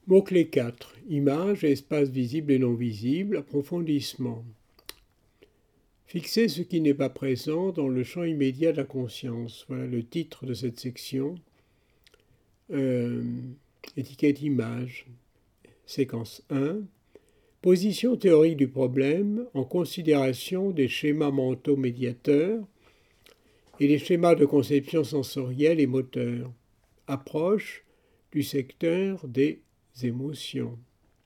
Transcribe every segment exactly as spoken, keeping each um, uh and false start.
Mot-clé quatre. Images et espaces visibles et non visibles. Approfondissement. Fixer ce qui n'est pas présent dans le champ immédiat de la conscience. Voilà le titre de cette section. Euh, étiquette image. Séquence un. Position théorique du problème en considération des schémas mentaux médiateurs et des schémas de conception sensorielle et moteur. Approche du secteur des émotions.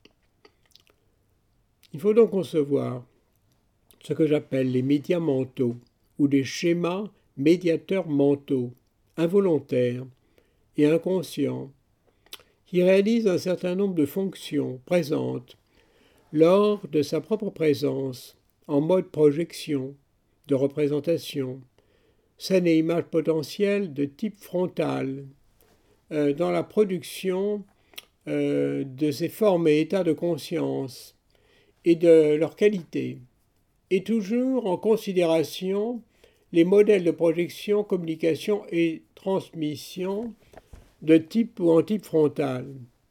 Il faut donc concevoir ce que j'appelle les médias mentaux ou des schémas médiateurs mentaux, involontaires et inconscients, qui réalisent un certain nombre de fonctions présentes lors de sa propre présence en mode projection, de représentation, scène et image potentielle de type frontal, euh, dans la production euh, de ces formes et états de conscience et de leur qualité, et toujours en considération les modèles de projection, communication et transmission de type ou en type frontal.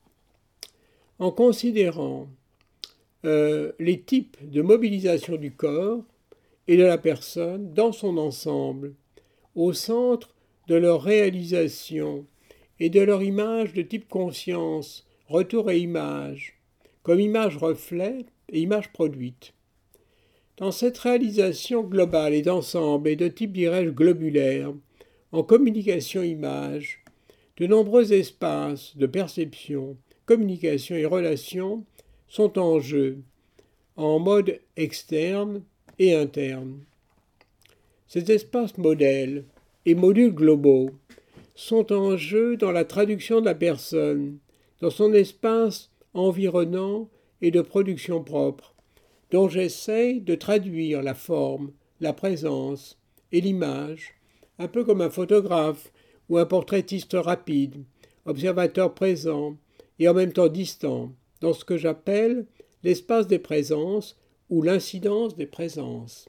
En considérant euh, les types de mobilisation du corps et de la personne dans son ensemble, au centre de leur réalisation et de leur image de type conscience, retour et image, comme image reflet et image produite. Dans cette réalisation globale et d'ensemble et de type, dirais-je, globulaire, en communication-image, de nombreux espaces de perception, communication et relation sont en jeu, en mode externe et interne. Ces espaces modèles et modules globaux sont en jeu dans la traduction de la personne, dans son espace environnant et de production propre, dont j'essaie de traduire la forme, la présence et l'image, un peu comme un photographe ou un portraitiste rapide, observateur présent et en même temps distant, dans ce que j'appelle l'espace des présences ou l'incidence des présences.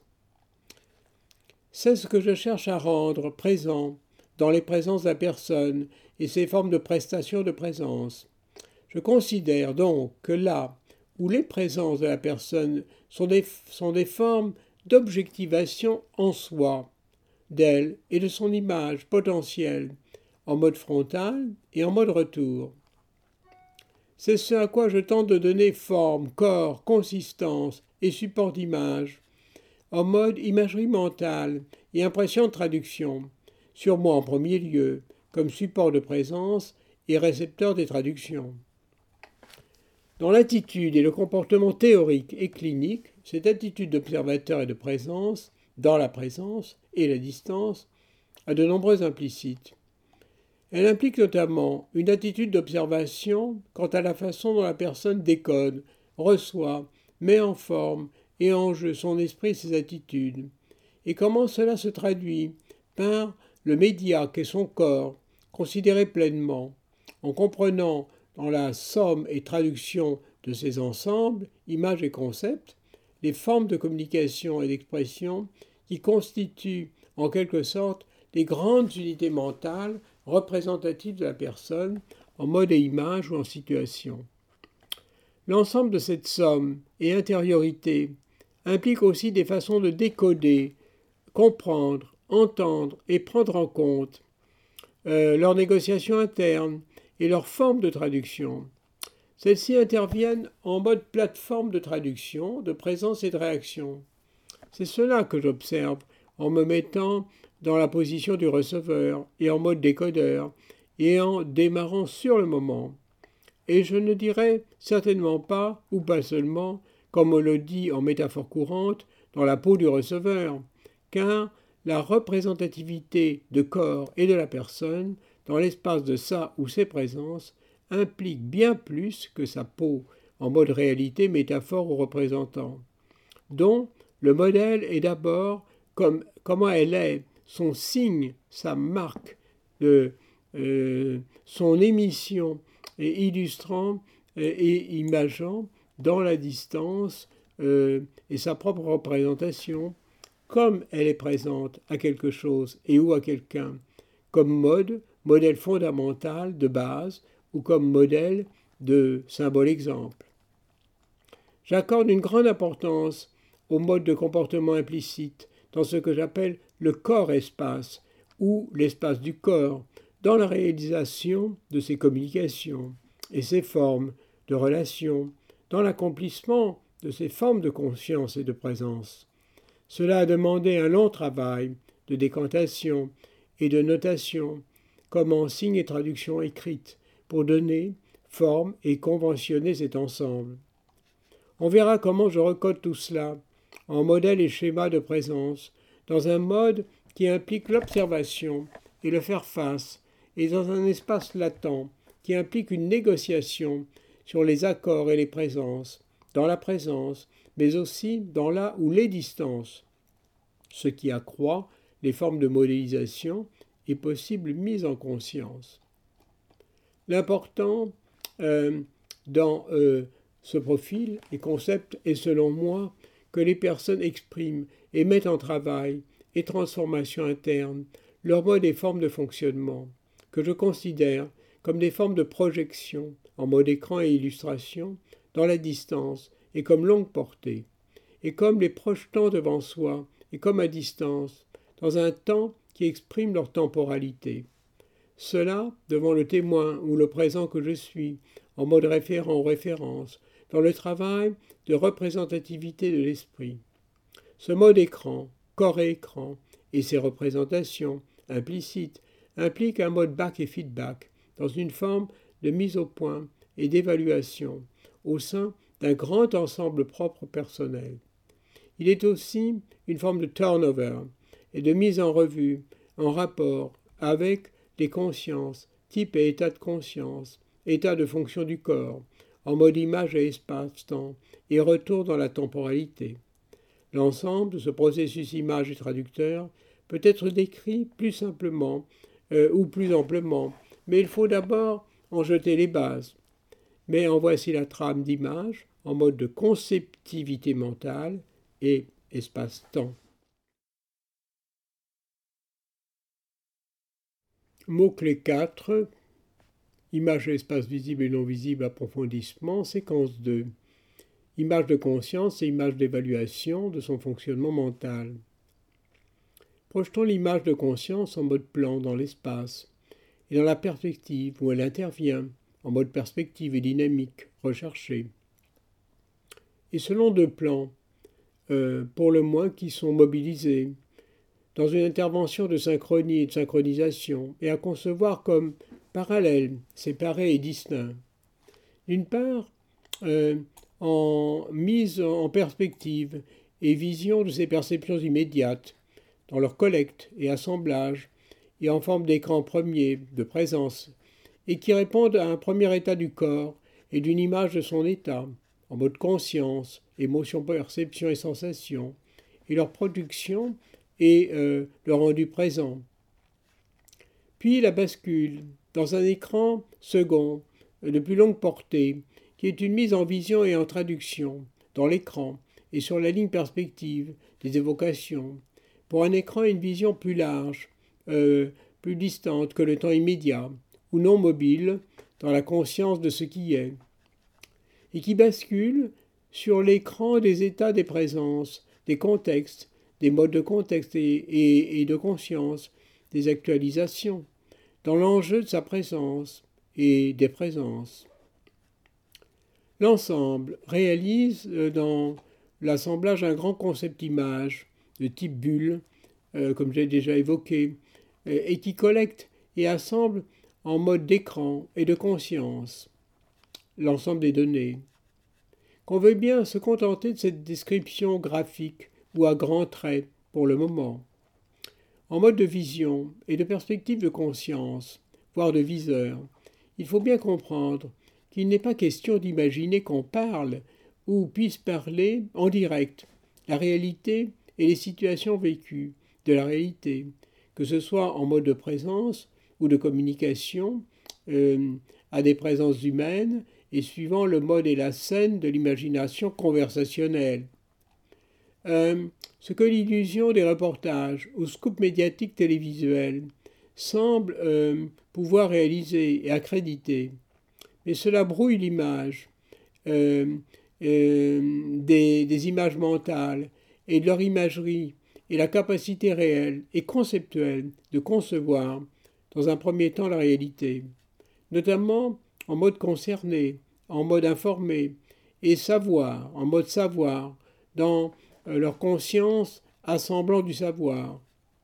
C'est ce que je cherche à rendre présent dans les présences de la personne et ses formes de prestation de présence. Je considère donc que là où les présences de la personne sont des, sont des formes d'objectivation en soi, d'elle et de son image potentielle, en mode frontal et en mode retour. C'est ce à quoi je tente de donner forme, corps, consistance et support d'image, en mode imagerie mentale et impression de traduction, sur moi en premier lieu, comme support de présence et récepteur des traductions. Dans l'attitude et le comportement théorique et clinique, cette attitude d'observateur et de présence, dans la présence et la distance, a de nombreux implicites. Elle implique notamment une attitude d'observation quant à la façon dont la personne décode, reçoit, met en forme et en jeu son esprit et ses attitudes, et comment cela se traduit par le média qu'est son corps, considéré pleinement, en comprenant dans la somme et traduction de ces ensembles, images et concepts, les formes de communication et d'expression qui constituent en quelque sorte les grandes unités mentales représentatives de la personne en mode et image ou en situation. L'ensemble de cette somme et intériorité implique aussi des façons de décoder, comprendre, entendre et prendre en compte euh, leurs négociations internes et leurs formes de traduction. Celles-ci interviennent en mode plateforme de traduction, de présence et de réaction. C'est cela que j'observe en me mettant dans la position du receveur et en mode décodeur et en démarrant sur le moment. Et je ne dirais certainement pas, ou pas seulement, comme on le dit en métaphore courante, dans la peau du receveur, car la représentativité de corps et de la personne dans l'espace de sa ou ses présences implique bien plus que sa peau, en mode réalité, métaphore ou représentant, dont le modèle est d'abord comme, comment elle est, son signe, sa marque, de, euh, son émission, et illustrant et, et imageant dans la distance euh, et sa propre représentation, comme elle est présente à quelque chose et ou à quelqu'un, comme mode, modèle fondamental de base, ou comme modèle de symbole-exemple. J'accorde une grande importance au mode de comportement implicite dans ce que j'appelle le corps-espace ou l'espace du corps, dans la réalisation de ces communications et ces formes de relations, dans l'accomplissement de ces formes de conscience et de présence. Cela a demandé un long travail de décantation et de notation, comme en signes et traductions écrites, pour donner forme et conventionner cet ensemble. On verra comment je recode tout cela en modèles et schémas de présence, dans un mode qui implique l'observation et le faire face, et dans un espace latent qui implique une négociation sur les accords et les présences, dans la présence, mais aussi dans la ou les distances, ce qui accroît les formes de modélisation et possible mise en conscience. L'important euh, dans euh, ce profil et concept est selon moi que les personnes expriment et mettent en travail et transformation interne leurs modes et formes de fonctionnement, que je considère comme des formes de projection en mode écran et illustration dans la distance et comme longue portée, et comme les projetant devant soi et comme à distance, dans un temps qui exprime leur temporalité. Cela devant le témoin ou le présent que je suis, en mode référent ou référence, dans le travail de représentativité de l'esprit. Ce mode écran, corps et écran, et ses représentations implicites impliquent un mode back et feedback, dans une forme de mise au point et d'évaluation, au sein d'un grand ensemble propre personnel. Il est aussi une forme de turnover et de mise en revue, en rapport avec les consciences, type et état de conscience, état de fonction du corps, en mode image et espace-temps, et retour dans la temporalité. L'ensemble de ce processus image et traducteur peut être décrit plus simplement euh, ou plus amplement, mais il faut d'abord en jeter les bases. Mais en voici la trame d'image en mode de conceptivité mentale et espace-temps. Mot-clé quatre, image et espace visible et non visible, approfondissement, séquence deux. Image de conscience et image d'évaluation de son fonctionnement mental. Projetons l'image de conscience en mode plan dans l'espace et dans la perspective où elle intervient, en mode perspective et dynamique, recherchée. Et selon deux plans, euh, pour le moins qui sont mobilisés, dans une intervention de synchronie et de synchronisation, et à concevoir comme parallèles, séparés et distincts. D'une part, euh, en mise en perspective et vision de ces perceptions immédiates, dans leur collecte et assemblage, et en forme d'écran premier, de présence, et qui répondent à un premier état du corps et d'une image de son état, en mode conscience, émotion, perception et sensation, et leur production et euh, le rendu présent. Puis la bascule dans un écran second, de plus longue portée, qui est une mise en vision et en traduction, dans l'écran et sur la ligne perspective des évocations, pour un écran et une vision plus large, euh, plus distante que le temps immédiat, ou non mobile, dans la conscience de ce qui est, et qui bascule sur l'écran des états des présences, des contextes, des modes de contexte et, et, et de conscience, des actualisations, dans l'enjeu de sa présence et des présences. L'ensemble réalise dans l'assemblage un grand concept image de type bulle, euh, comme j'ai déjà évoqué, euh, et qui collecte et assemble en mode d'écran et de conscience l'ensemble des données. Qu'on veuille bien se contenter de cette description graphique ou à grands traits pour le moment. En mode de vision et de perspective de conscience, voire de viseur, il faut bien comprendre qu'il n'est pas question d'imaginer qu'on parle ou puisse parler en direct la réalité et les situations vécues de la réalité, que ce soit en mode de présence ou de communication euh, à des présences humaines et suivant le mode et la scène de l'imagination conversationnelle. Euh, ce que l'illusion des reportages ou scoops médiatiques télévisuels semble euh, pouvoir réaliser et accréditer mais cela brouille l'image euh, euh, des, des images mentales et de leur imagerie et la capacité réelle et conceptuelle de concevoir dans un premier temps la réalité, notamment en mode concerné, en mode informé, et savoir, en mode savoir, dans euh, leur conscience assemblant du savoir.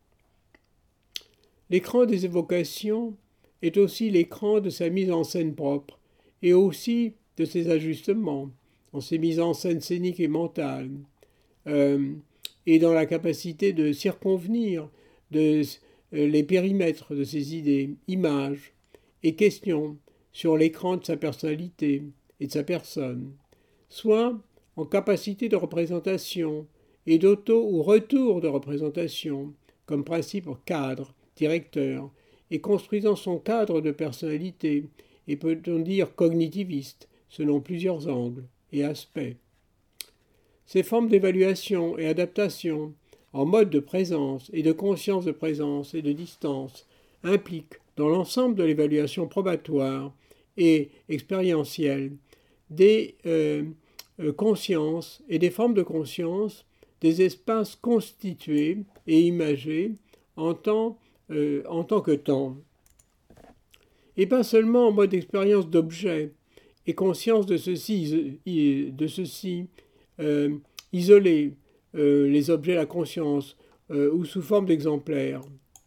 L'écran des évocations est aussi l'écran de sa mise en scène propre, et aussi de ses ajustements, dans ses mises en scène scéniques et mentales, euh, et dans la capacité de circonvenir de, euh, les périmètres de ses idées, images et questions sur l'écran de sa personnalité et de sa personne, soit en capacité de représentation et d'auto ou retour de représentation, comme principe cadre, directeur, et construisant son cadre de personnalité, et peut-on dire cognitiviste, selon plusieurs angles et aspects. Ces formes d'évaluation et adaptation, en mode de présence et de conscience de présence et de distance, impliquent, dans l'ensemble de l'évaluation probatoire et expérientielle, des euh, euh, consciences et des formes de conscience, des espaces constitués et imagés en tant, euh, en tant que temps. Et pas seulement en mode expérience d'objet et conscience de ceci, de ceci euh, isolé, euh, les objets, la conscience, euh, ou sous forme d'exemplaires.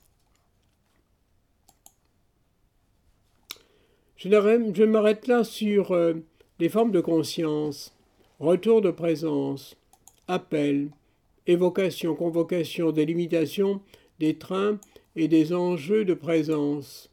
Je, je m'arrête là sur euh, les formes de conscience, retour de présence, appel, évocation, convocation, délimitation des trains et des enjeux de présence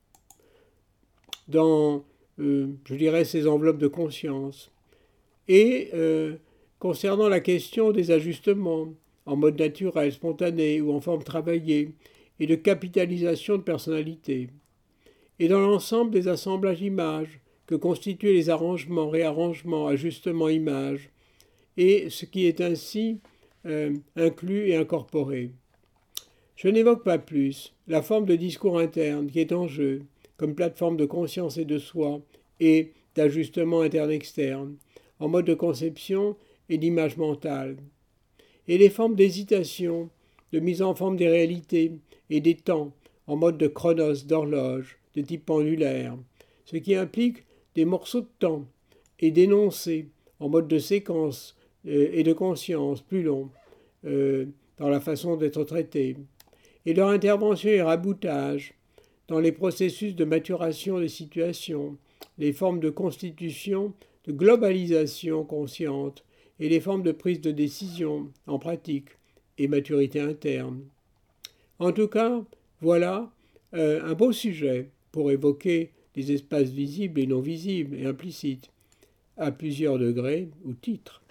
dans, euh, je dirais, ces enveloppes de conscience. Et euh, concernant la question des ajustements en mode naturel, spontané ou en forme travaillée, et de capitalisation de personnalité. Et dans l'ensemble des assemblages images que constituent les arrangements, réarrangements, ajustements images, et ce qui est ainsi euh, inclus et incorporé. Je n'évoque pas plus la forme de discours interne qui est en jeu, comme plateforme de conscience et de soi, et d'ajustement interne-externe, en mode de conception et d'image mentale, et les formes d'hésitation, de mise en forme des réalités et des temps, en mode de chronos, d'horloge, de type pendulaire, ce qui implique des morceaux de temps et d'énoncés en mode de séquence euh, et de conscience plus longs euh, dans la façon d'être traités, et leur intervention et raboutage dans les processus de maturation des situations, les formes de constitution, de globalisation consciente et les formes de prise de décision en pratique et maturité interne. En tout cas, voilà euh, un beau sujet pour évoquer les espaces visibles et non visibles et implicites, à plusieurs degrés ou titres.